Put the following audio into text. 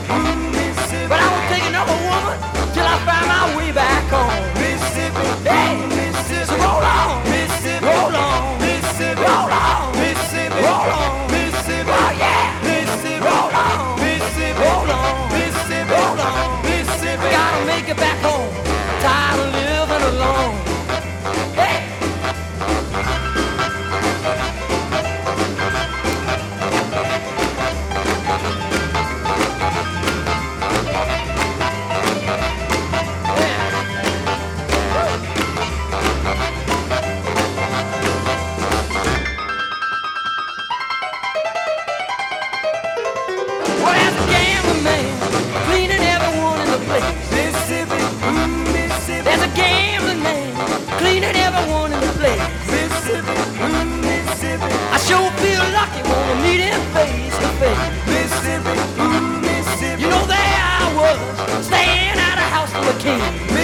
But I won't take another woman till I find my way back home. Mississippi, hey, Mississippi, so roll on, Mississippi, roll on, Mississippi, roll on, Mississippi, roll on, Mississippi, oh yeah, Mississippi, roll on, Mississippi, roll on, Mississippi, roll on, Mississippi. Gotta make it back home. Tired of living alone. Hey. I sure feel lucky when I meet him face to face. Mississippi, Mississippi. You know there I was, staying at a house full of kings.